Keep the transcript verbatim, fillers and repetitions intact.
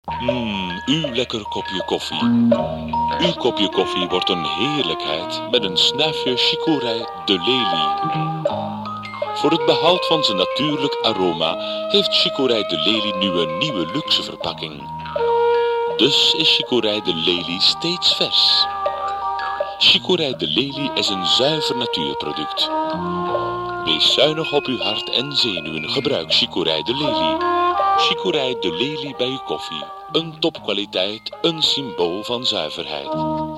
Mmm, uw lekker kopje koffie. Uw kopje koffie wordt een heerlijkheid met een snuifje Chicorée de Lely. Voor het behoud van zijn natuurlijk aroma heeft Chicorée de Lely nu een nieuwe luxe verpakking. Dus is Chicorée de Lely steeds vers. Chicorée de Lely is een zuiver natuurproduct. Wees zuinig op uw hart en zenuwen. Gebruik Chicorée de Lely. Chicorée de Lely bij uw koffie. Een topkwaliteit, een symbool van zuiverheid.